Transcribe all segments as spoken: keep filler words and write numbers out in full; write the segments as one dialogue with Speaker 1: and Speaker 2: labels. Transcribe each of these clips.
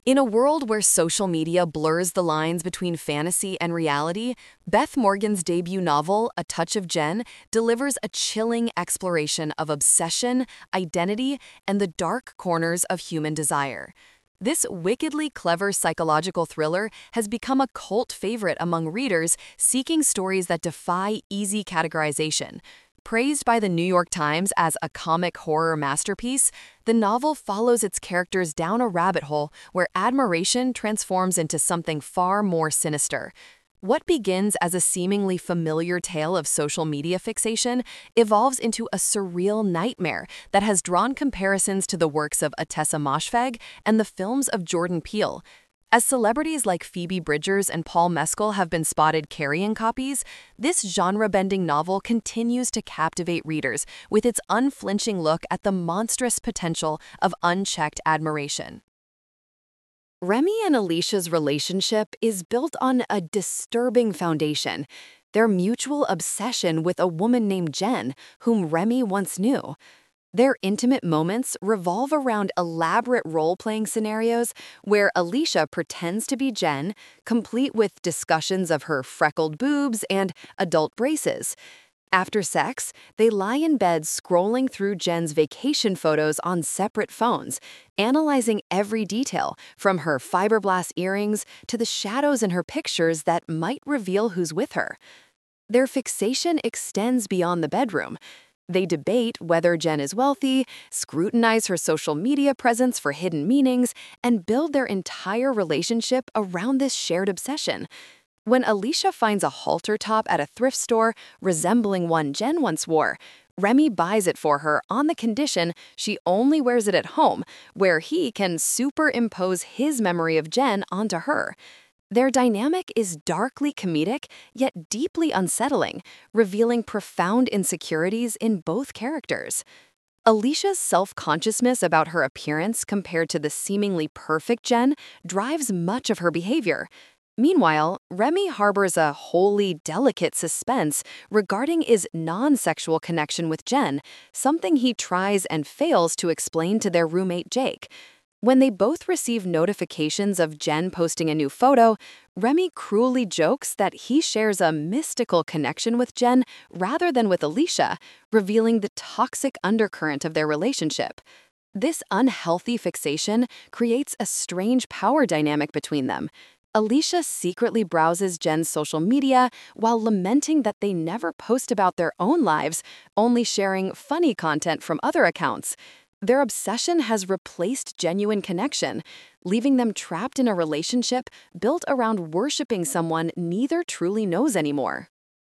Speaker 1: In a world where social media blurs the lines between fantasy and reality, Beth Morgan's debut novel, A Touch of Jen, delivers a chilling exploration of obsession, identity, and the dark corners of human desire. This wickedly clever psychological thriller has become a cult favorite among readers seeking stories that defy easy categorization. Praised by the New York Times as a comic horror masterpiece, the novel follows its characters down a rabbit hole where admiration transforms into something far more sinister. What begins as a seemingly familiar tale of social media fixation evolves into a surreal nightmare that has drawn comparisons to the works of Ottessa Moshfegh and the films of Jordan Peele. As celebrities like Phoebe Bridgers and Paul Mescal have been spotted carrying copies, this genre-bending novel continues to captivate readers with its unflinching look at the monstrous potential of unchecked admiration. Remy and Alicia's relationship is built on a disturbing foundation: their mutual obsession with a woman named Jen, whom Remy once knew. Their intimate moments revolve around elaborate role-playing scenarios where Alicia pretends to be Jen, complete with discussions of her freckled boobs and adult braces. After sex, they lie in bed scrolling through Jen's vacation photos on separate phones, analyzing every detail, from her fiberglass earrings to the shadows in her pictures that might reveal who's with her. Their fixation extends beyond the bedroom. They debate whether Jen is wealthy, scrutinize her social media presence for hidden meanings, and build their entire relationship around this shared obsession. When Alicia finds a halter top at a thrift store resembling one Jen once wore, Remy buys it for her on the condition she only wears it at home, where he can superimpose his memory of Jen onto her. Their dynamic is darkly comedic, yet deeply unsettling, revealing profound insecurities in both characters. Alicia's self-consciousness about her appearance compared to the seemingly perfect Jen drives much of her behavior. Meanwhile, Remy harbors a wholly delicate suspense regarding his non-sexual connection with Jen, something he tries and fails to explain to their roommate Jake. When they both receive notifications of Jen posting a new photo, Remy cruelly jokes that he shares a mystical connection with Jen rather than with Alicia, revealing the toxic undercurrent of their relationship. This unhealthy fixation creates a strange power dynamic between them. Alicia secretly browses Jen's social media while lamenting that they never post about their own lives, only sharing funny content from other accounts. Their obsession has replaced genuine connection, leaving them trapped in a relationship built around worshiping someone neither truly knows anymore.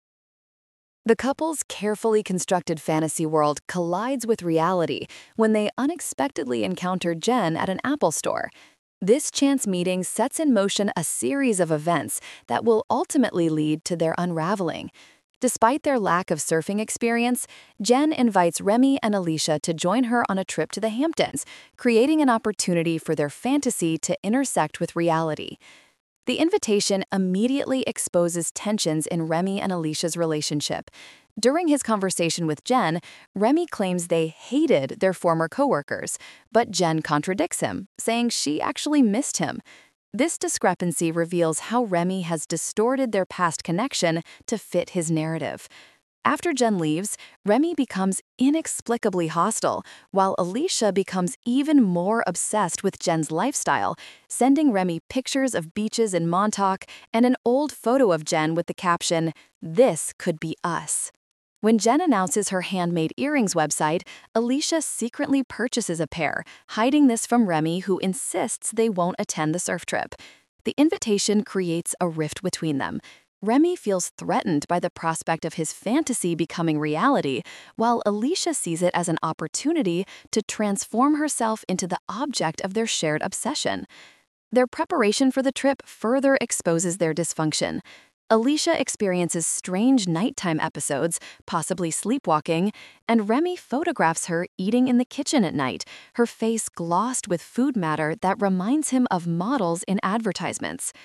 Speaker 1: The couple's carefully constructed fantasy world collides with reality when they unexpectedly encounter Jen at an Apple store. This chance meeting sets in motion a series of events that will ultimately lead to their unraveling. Despite their lack of surfing experience, Jen invites Remy and Alicia to join her on a trip to the Hamptons, creating an opportunity for their fantasy to intersect with reality. The invitation immediately exposes tensions in Remy and Alicia's relationship. During his conversation with Jen, Remy claims they hated their former coworkers, but Jen contradicts him, saying she actually missed him. This discrepancy reveals how Remy has distorted their past connection to fit his narrative. After Jen leaves, Remy becomes inexplicably hostile, while Alicia becomes even more obsessed with Jen's lifestyle, sending Remy pictures of beaches in Montauk and an old photo of Jen with the caption, "This could be us." When Jen announces her handmade earrings website, Alicia secretly purchases a pair, hiding this from Remy, who insists they won't attend the surf trip. The invitation creates a rift between them. Remy feels threatened by the prospect of his fantasy becoming reality, while Alicia sees it as an opportunity to transform herself into the object of their shared obsession. Their preparation for the trip further exposes their dysfunction. Alicia experiences strange nighttime episodes, possibly sleepwalking, and Remy photographs her eating in the kitchen at night, her face glossed with food matter that reminds him of models in advertisements.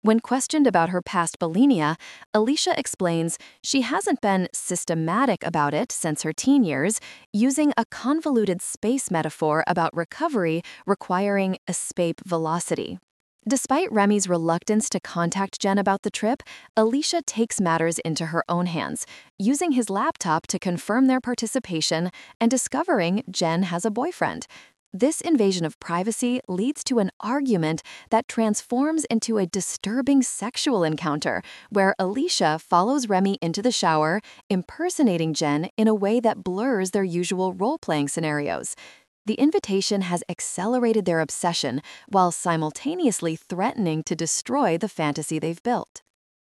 Speaker 1: When questioned about her past bulimia, Alicia explains she hasn't been systematic about it since her teen years, using a convoluted space metaphor about recovery requiring escape velocity. Despite Remy's reluctance to contact Jen about the trip, Alicia takes matters into her own hands, using his laptop to confirm their participation and discovering Jen has a boyfriend. This invasion of privacy leads to an argument that transforms into a disturbing sexual encounter, where Alicia follows Remy into the shower, impersonating Jen in a way that blurs their usual role-playing scenarios. The invitation has accelerated their obsession while simultaneously threatening to destroy the fantasy they've built.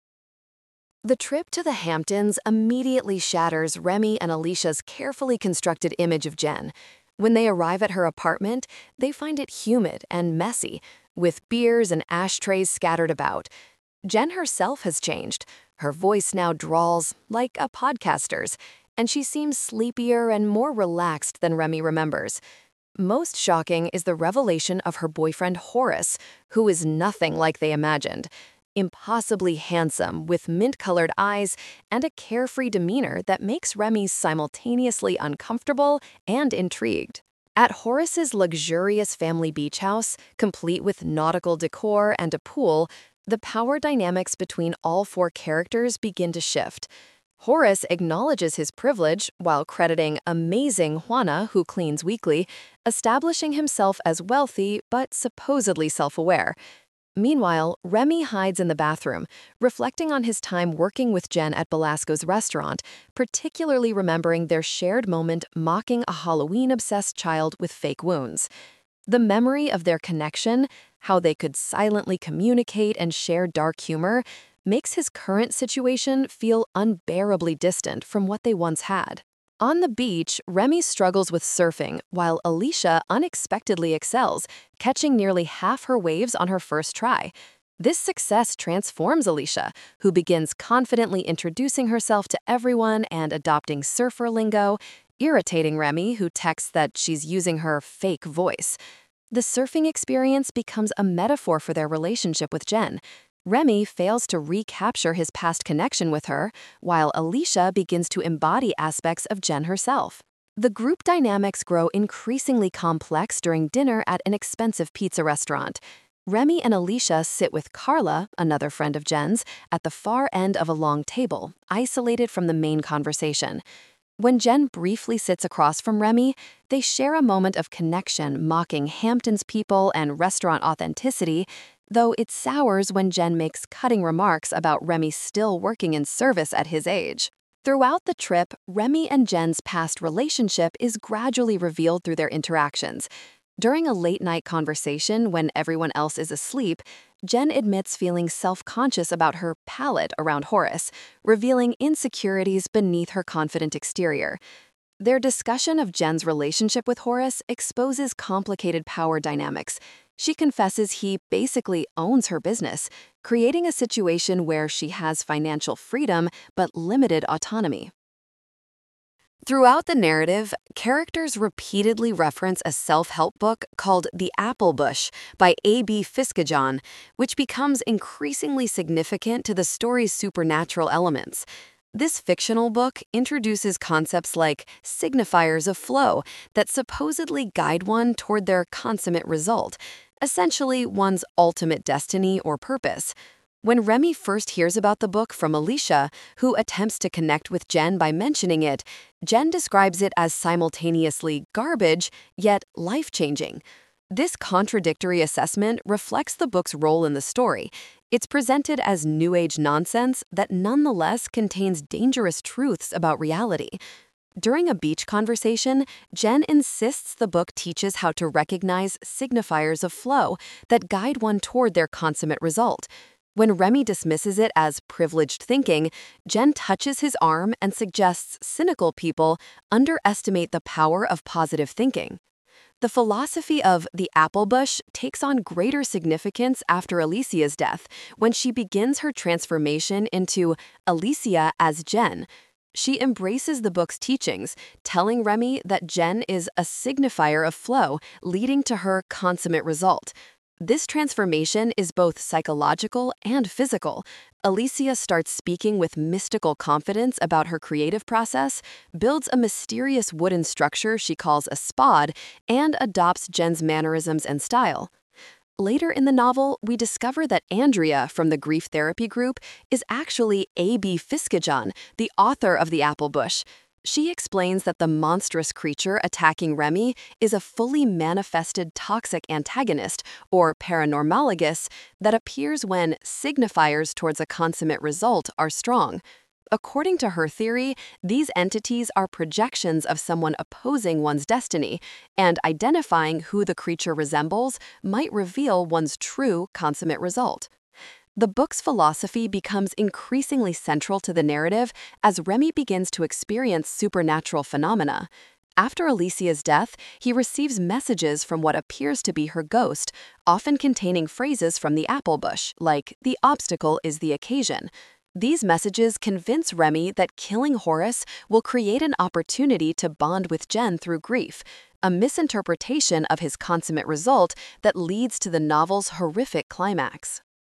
Speaker 1: The trip to the Hamptons immediately shatters Remy and Alicia's carefully constructed image of Jen. When they arrive at her apartment, they find it humid and messy, with beers and ashtrays scattered about. Jen herself has changed. Her voice now drawls like a podcaster's, and she seems sleepier and more relaxed than Remy remembers. Most shocking is the revelation of her boyfriend Horace, who is nothing like they imagined. Impossibly handsome, with mint-colored eyes and a carefree demeanor that makes Remy simultaneously uncomfortable and intrigued. At Horace's luxurious family beach house, complete with nautical decor and a pool, the power dynamics between all four characters begin to shift. Horace acknowledges his privilege while crediting amazing Juana, who cleans weekly, establishing himself as wealthy but supposedly self-aware. Meanwhile, Remy hides in the bathroom, reflecting on his time working with Jen at Belasco's restaurant, particularly remembering their shared moment mocking a Halloween-obsessed child with fake wounds. The memory of their connection, how they could silently communicate and share dark humor, makes his current situation feel unbearably distant from what they once had. On the beach, Remy struggles with surfing, while Alicia unexpectedly excels, catching nearly half her waves on her first try. This success transforms Alicia, who begins confidently introducing herself to everyone and adopting surfer lingo, irritating Remy, who texts that she's using her fake voice. The surfing experience becomes a metaphor for their relationship with Jen. Remy fails to recapture his past connection with her, while Alicia begins to embody aspects of Jen herself. The group dynamics grow increasingly complex during dinner at an expensive pizza restaurant. Remy and Alicia sit with Carla, another friend of Jen's, at the far end of a long table, isolated from the main conversation. When Jen briefly sits across from Remy, they share a moment of connection mocking Hampton's people and restaurant authenticity, though it sours when Jen makes cutting remarks about Remy still working in service at his age. Throughout the trip, Remy and Jen's past relationship is gradually revealed through their interactions. During a late-night conversation when everyone else is asleep, Jen admits feeling self-conscious about her palate around Horace, revealing insecurities beneath her confident exterior. Their discussion of Jen's relationship with Horace exposes complicated power dynamics. She confesses he basically owns her business, creating a situation where she has financial freedom but limited autonomy. Throughout the narrative, characters repeatedly reference a self-help book called The Apple Bush by A B Fisketjon, which becomes increasingly significant to the story's supernatural elements. This fictional book introduces concepts like signifiers of flow that supposedly guide one toward their consummate result, essentially one's ultimate destiny or purpose. When Remy first hears about the book from Alicia, who attempts to connect with Jen by mentioning it, Jen describes it as simultaneously garbage, yet life-changing. This contradictory assessment reflects the book's role in the story. It's presented as New Age nonsense that nonetheless contains dangerous truths about reality. During a beach conversation, Jen insists the book teaches how to recognize signifiers of flow that guide one toward their consummate result. When Remy dismisses it as privileged thinking, Jen touches his arm and suggests cynical people underestimate the power of positive thinking. The philosophy of the apple bush takes on greater significance after Alicia's death, when she begins her transformation into Alicia as Jen. She embraces the book's teachings, telling Remy that Jen is a signifier of flow, leading to her consummate result. This transformation is both psychological and physical. Alicia starts speaking with mystical confidence about her creative process, builds a mysterious wooden structure she calls a spod, and adopts Jen's mannerisms and style. Later in the novel, we discover that Andrea from the grief therapy group is actually A B Fisketjon, the author of The Apple Bush. She explains that the monstrous creature attacking Remy is a fully manifested toxic antagonist, or paranormalagus, that appears when signifiers towards a consummate result are strong. According to her theory, these entities are projections of someone opposing one's destiny, and identifying who the creature resembles might reveal one's true consummate result. The book's philosophy becomes increasingly central to the narrative as Remy begins to experience supernatural phenomena. After Alicia's death, he receives messages from what appears to be her ghost, often containing phrases from the apple bush, like, "The obstacle is the occasion." These messages convince Remy that killing Horace will create an opportunity to bond with Jen through grief, a misinterpretation of his consummate result that leads to the novel's horrific climax.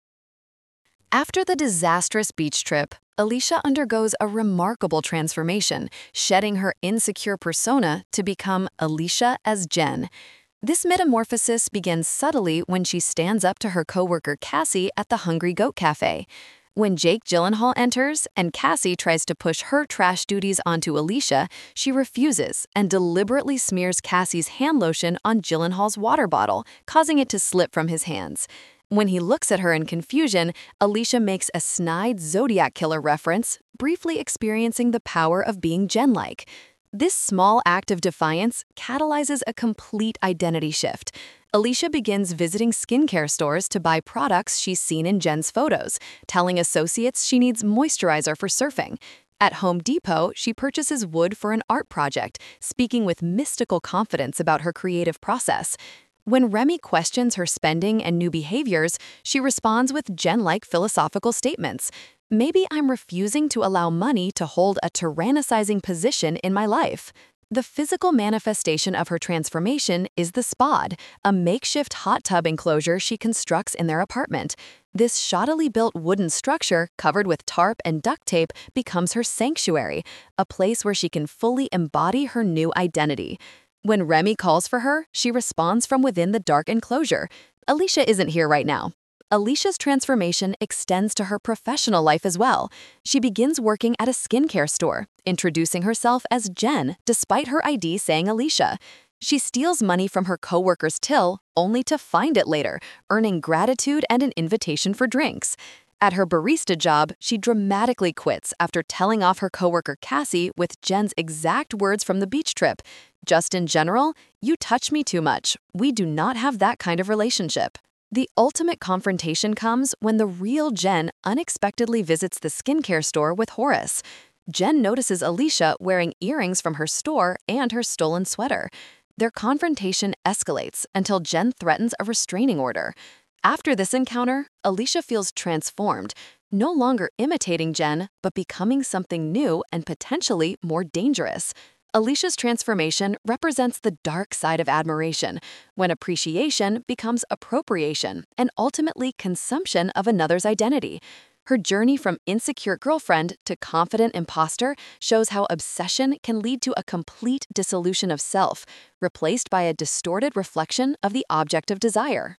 Speaker 1: After the disastrous beach trip, Alicia undergoes a remarkable transformation, shedding her insecure persona to become Alicia as Jen. This metamorphosis begins subtly when she stands up to her coworker Cassie at the Hungry Goat Cafe. When Jake Gyllenhaal enters and Cassie tries to push her trash duties onto Alicia, she refuses and deliberately smears Cassie's hand lotion on Gyllenhaal's water bottle, causing it to slip from his hands. When he looks at her in confusion, Alicia makes a snide Zodiac Killer reference, briefly experiencing the power of being Jen-like. This small act of defiance catalyzes a complete identity shift. Alicia begins visiting skincare stores to buy products she's seen in Jen's photos, telling associates she needs moisturizer for surfing. At Home Depot, she purchases wood for an art project, speaking with mystical confidence about her creative process. When Remy questions her spending and new behaviors, she responds with Jen-like philosophical statements. "Maybe I'm refusing to allow money to hold a tyrannicizing position in my life." The physical manifestation of her transformation is the spod, a makeshift hot tub enclosure she constructs in their apartment. This shoddily built wooden structure, covered with tarp and duct tape, becomes her sanctuary, a place where she can fully embody her new identity. When Remy calls for her, she responds from within the dark enclosure. Alicia isn't here right now. Alicia's transformation extends to her professional life as well. She begins working at a skincare store, introducing herself as Jen despite her I D saying Alicia. She steals money from her coworker's till, only to find it later, earning gratitude and an invitation for drinks. At her barista job, she dramatically quits after telling off her coworker Cassie with Jen's exact words from the beach trip. "Just in general, you touch me too much. We do not have that kind of relationship." The ultimate confrontation comes when the real Jen unexpectedly visits the skincare store with Horace. Jen notices Alicia wearing earrings from her store and her stolen sweater. Their confrontation escalates until Jen threatens a restraining order. After this encounter, Alicia feels transformed, no longer imitating Jen, but becoming something new and potentially more dangerous. Alicia's transformation represents the dark side of admiration, when appreciation becomes appropriation and ultimately consumption of another's identity. Her journey from insecure girlfriend to confident imposter shows how obsession can lead to a complete dissolution of self, replaced by a distorted reflection of the object of desire.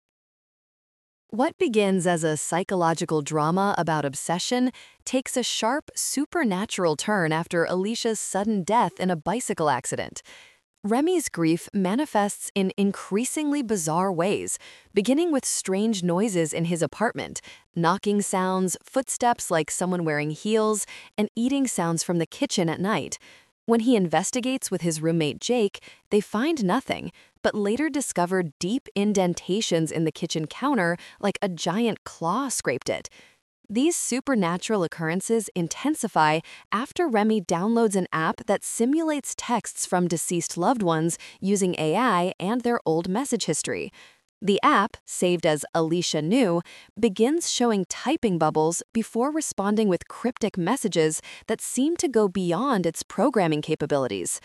Speaker 1: What begins as a psychological drama about obsession takes a sharp, supernatural turn after Alicia's sudden death in a bicycle accident. Remy's grief manifests in increasingly bizarre ways, beginning with strange noises in his apartment, knocking sounds, footsteps like someone wearing heels, and eating sounds from the kitchen at night. When he investigates with his roommate Jake, they find nothing, but later discover deep indentations in the kitchen counter like a giant claw scraped it. These supernatural occurrences intensify after Remy downloads an app that simulates texts from deceased loved ones using A I and their old message history. The app, saved as Alicia Knew, begins showing typing bubbles before responding with cryptic messages that seem to go beyond its programming capabilities.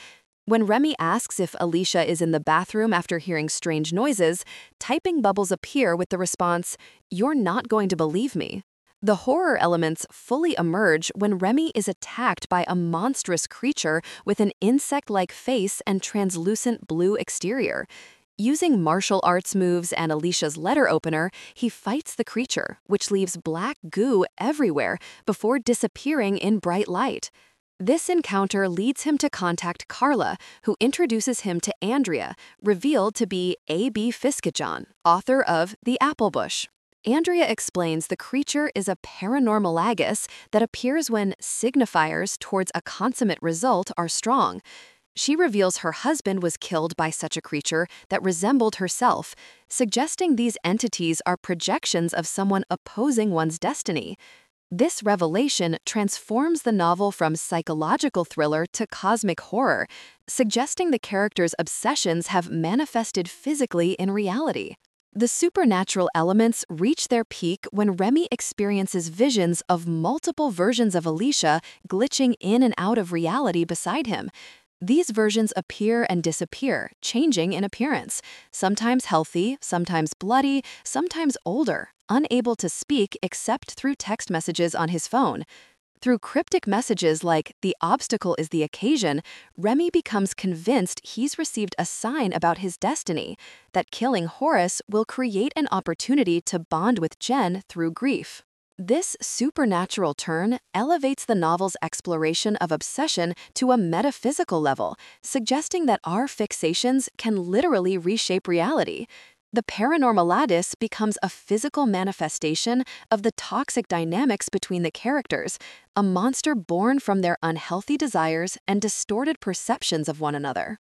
Speaker 1: When Remy asks if Alicia is in the bathroom after hearing strange noises, typing bubbles appear with the response, "You're not going to believe me." The horror elements fully emerge when Remy is attacked by a monstrous creature with an insect-like face and translucent blue exterior. Using martial arts moves and Alicia's letter opener, he fights the creature, which leaves black goo everywhere before disappearing in bright light. This encounter leads him to contact Carla, who introduces him to Andrea, revealed to be A B Fisketjon, author of The Apple Bush. Andrea explains the creature is a paranormalagus that appears when signifiers towards a consummate result are strong. She reveals her husband was killed by such a creature that resembled herself, suggesting these entities are projections of someone opposing one's destiny. This revelation transforms the novel from psychological thriller to cosmic horror, suggesting the character's obsessions have manifested physically in reality. The supernatural elements reach their peak when Remy experiences visions of multiple versions of Alicia glitching in and out of reality beside him. These versions appear and disappear, changing in appearance, sometimes healthy, sometimes bloody, sometimes older, unable to speak except through text messages on his phone. Through cryptic messages like "the obstacle is the occasion," Remy becomes convinced he's received a sign about his destiny, that killing Horace will create an opportunity to bond with Jen through grief. This supernatural turn elevates the novel's exploration of obsession to a metaphysical level, suggesting that our fixations can literally reshape reality. The paranormalatus becomes a physical manifestation of the toxic dynamics between the characters, a monster born from their unhealthy desires and distorted perceptions of one another.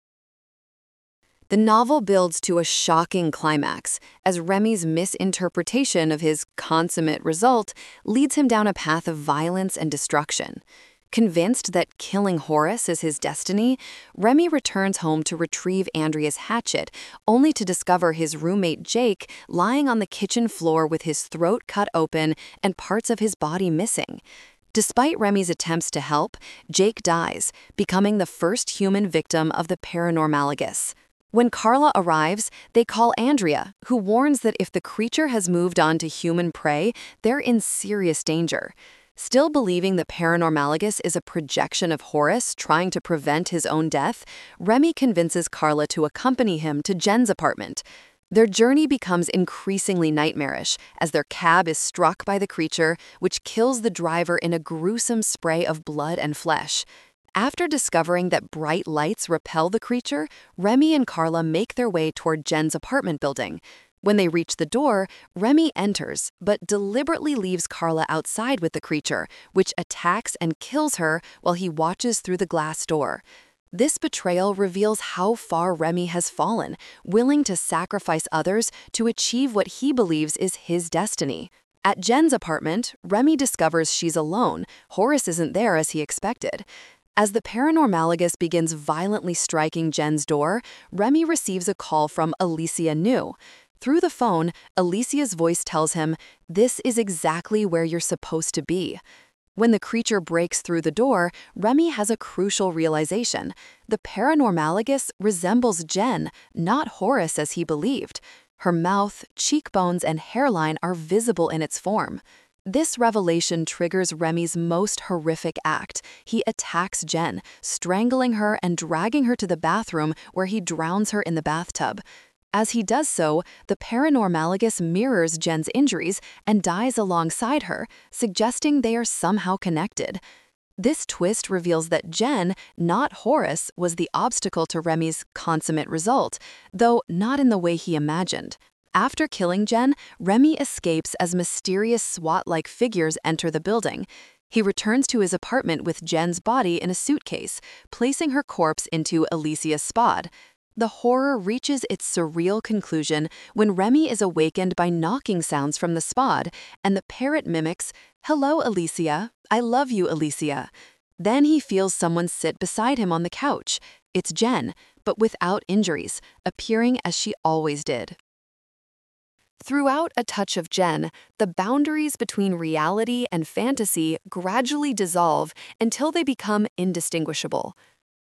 Speaker 1: The novel builds to a shocking climax, as Remy's misinterpretation of his consummate result leads him down a path of violence and destruction. Convinced that killing Horace is his destiny, Remy returns home to retrieve Andrea's hatchet, only to discover his roommate Jake lying on the kitchen floor with his throat cut open and parts of his body missing. Despite Remy's attempts to help, Jake dies, becoming the first human victim of the paranormalagus. When Carla arrives, they call Andrea, who warns that if the creature has moved on to human prey, they're in serious danger. Still believing the paranormalagus is a projection of Horace trying to prevent his own death, Remy convinces Carla to accompany him to Jen's apartment. Their journey becomes increasingly nightmarish as their cab is struck by the creature, which kills the driver in a gruesome spray of blood and flesh. After discovering that bright lights repel the creature, Remy and Carla make their way toward Jen's apartment building. When they reach the door, Remy enters, but deliberately leaves Carla outside with the creature, which attacks and kills her while he watches through the glass door. This betrayal reveals how far Remy has fallen, willing to sacrifice others to achieve what he believes is his destiny. At Jen's apartment, Remy discovers she's alone. Horace isn't there as he expected. As the paranormalagus begins violently striking Jen's door, Remy receives a call from Alicia New. Through the phone, Alicia's voice tells him, "This is exactly where you're supposed to be." When the creature breaks through the door, Remy has a crucial realization. The paranormalagus resembles Jen, not Horace as he believed. Her mouth, cheekbones, and hairline are visible in its form. This revelation triggers Remy's most horrific act. He attacks Jen, strangling her and dragging her to the bathroom where he drowns her in the bathtub. As he does so, the paranormalagus mirrors Jen's injuries and dies alongside her, suggesting they are somehow connected. This twist reveals that Jen, not Horace, was the obstacle to Remy's consummate result, though not in the way he imagined. After killing Jen, Remy escapes as mysterious SWAT-like figures enter the building. He returns to his apartment with Jen's body in a suitcase, placing her corpse into Alicia's spad. The horror reaches its surreal conclusion when Remy is awakened by knocking sounds from the spad, and the parrot mimics, "Hello, Alicia. I love you, Alicia." Then he feels someone sit beside him on the couch. It's Jen, but without injuries, appearing as she always did. Throughout A Touch of Jen, the boundaries between reality and fantasy gradually dissolve until they become indistinguishable.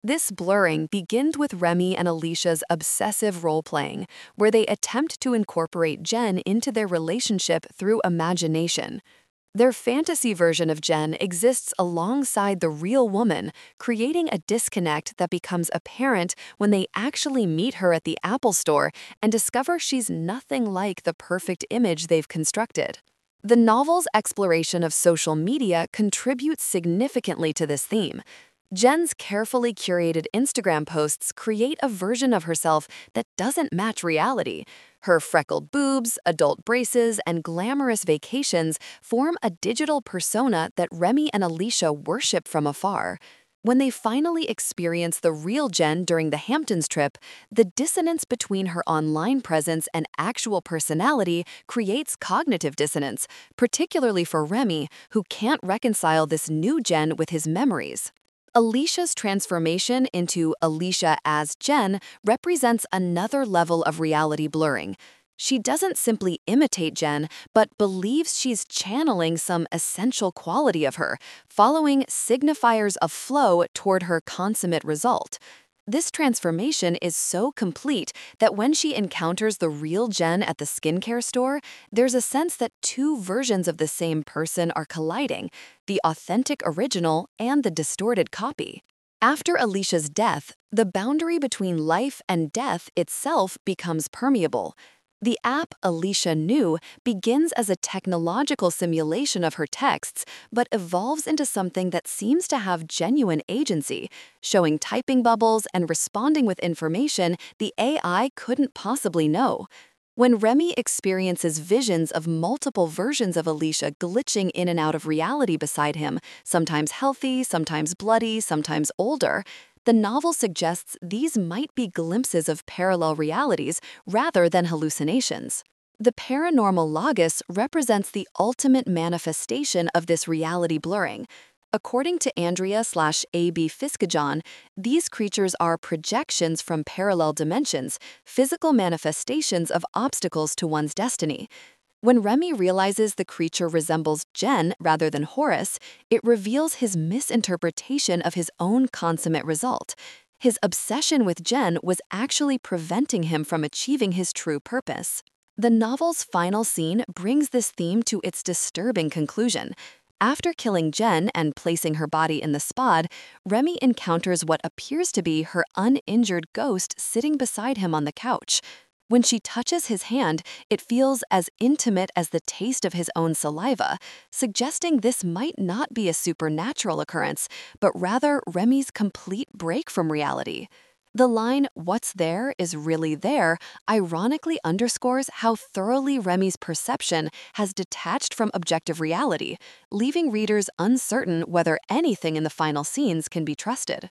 Speaker 1: This blurring begins with Remy and Alicia's obsessive role-playing, where they attempt to incorporate Jen into their relationship through imagination. Their fantasy version of Jen exists alongside the real woman, creating a disconnect that becomes apparent when they actually meet her at the Apple Store and discover she's nothing like the perfect image they've constructed. The novel's exploration of social media contributes significantly to this theme. Jen's carefully curated Instagram posts create a version of herself that doesn't match reality. Her freckled boobs, adult braces, and glamorous vacations form a digital persona that Remy and Alicia worship from afar. When they finally experience the real Jen during the Hamptons trip, the dissonance between her online presence and actual personality creates cognitive dissonance, particularly for Remy, who can't reconcile this new Jen with his memories. Alicia's transformation into Alicia as Jen represents another level of reality blurring. She doesn't simply imitate Jen, but believes she's channeling some essential quality of her, following signifiers of flow toward her consummate result. This transformation is so complete that when she encounters the real Jen at the skincare store, there's a sense that two versions of the same person are colliding, the authentic original and the distorted copy. After Alicia's death, the boundary between life and death itself becomes permeable. The app Alicia Knew begins as a technological simulation of her texts, but evolves into something that seems to have genuine agency, showing typing bubbles and responding with information the A I couldn't possibly know. When Remy experiences visions of multiple versions of Alicia glitching in and out of reality beside him, sometimes healthy, sometimes bloody, sometimes older, the novel suggests these might be glimpses of parallel realities rather than hallucinations. The paranormal logos represents the ultimate manifestation of this reality blurring. According to Andrea slash A B Fiskajon, these creatures are projections from parallel dimensions, physical manifestations of obstacles to one's destiny. When Remy realizes the creature resembles Jen rather than Horace, it reveals his misinterpretation of his own consummate result. His obsession with Jen was actually preventing him from achieving his true purpose. The novel's final scene brings this theme to its disturbing conclusion. After killing Jen and placing her body in the spade, Remy encounters what appears to be her uninjured ghost sitting beside him on the couch. When she touches his hand, it feels as intimate as the taste of his own saliva, suggesting this might not be a supernatural occurrence, but rather Remy's complete break from reality. The line, "What's there is really there," ironically underscores how thoroughly Remy's perception has detached from objective reality, leaving readers uncertain whether anything in the final scenes can be trusted.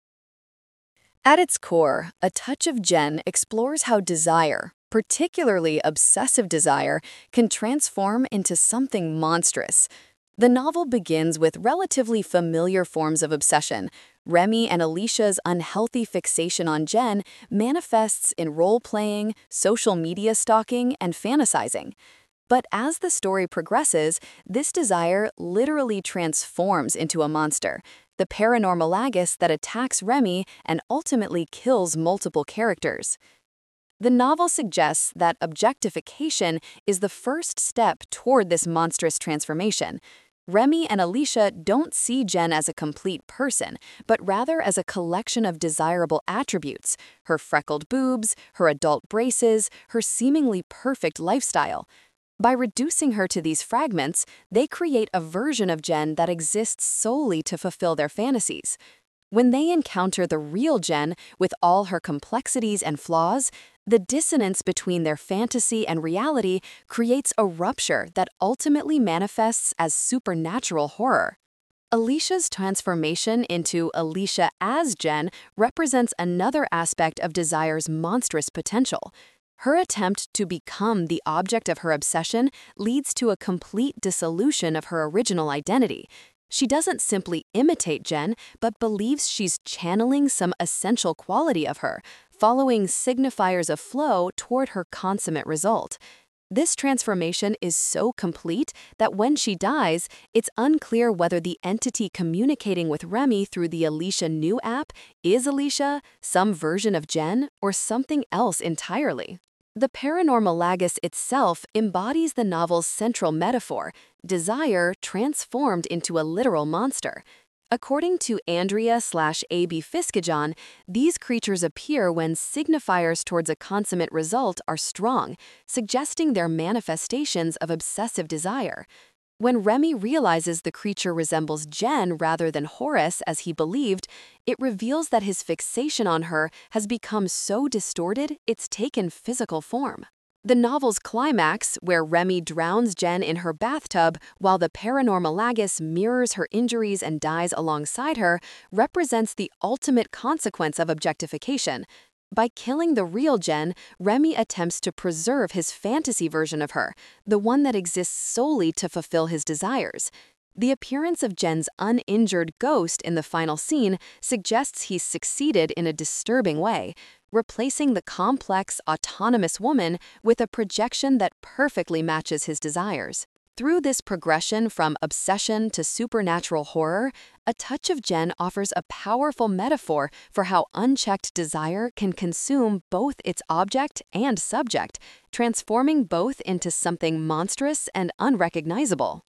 Speaker 1: At its core, A Touch of Jen explores how desire, particularly obsessive desire, can transform into something monstrous. The novel begins with relatively familiar forms of obsession. Remy and Alicia's unhealthy fixation on Jen manifests in role-playing, social media stalking, and fantasizing. But as the story progresses, this desire literally transforms into a monster, the paranormalagus that attacks Remy and ultimately kills multiple characters. The novel suggests that objectification is the first step toward this monstrous transformation. Remy and Alicia don't see Jen as a complete person, but rather as a collection of desirable attributes: her freckled boobs, her adult braces, her seemingly perfect lifestyle. By reducing her to these fragments, they create a version of Jen that exists solely to fulfill their fantasies. When they encounter the real Jen, with all her complexities and flaws, the dissonance between their fantasy and reality creates a rupture that ultimately manifests as supernatural horror. Alicia's transformation into Alicia as Jen represents another aspect of desire's monstrous potential. Her attempt to become the object of her obsession leads to a complete dissolution of her original identity. She doesn't simply imitate Jen, but believes she's channeling some essential quality of her, following signifiers of flow toward her consummate result. This transformation is so complete that when she dies, it's unclear whether the entity communicating with Remy through the Alicia New app is Alicia, some version of Jen, or something else entirely. The Paranormalagus itself embodies the novel's central metaphor, desire transformed into a literal monster. According to Andrea slash A B Fiskajon, these creatures appear when signifiers towards a consummate result are strong, suggesting their manifestations of obsessive desire. When Remy realizes the creature resembles Jen rather than Horace as he believed, it reveals that his fixation on her has become so distorted it's taken physical form. The novel's climax, where Remy drowns Jen in her bathtub while the Paranormalagus mirrors her injuries and dies alongside her, represents the ultimate consequence of objectification. By killing the real Jen, Remy attempts to preserve his fantasy version of her, the one that exists solely to fulfill his desires. The appearance of Jen's uninjured ghost in the final scene suggests he's succeeded in a disturbing way, replacing the complex, autonomous woman with a projection that perfectly matches his desires. Through this progression from obsession to supernatural horror, A Touch of Jen offers a powerful metaphor for how unchecked desire can consume both its object and subject, transforming both into something monstrous and unrecognizable.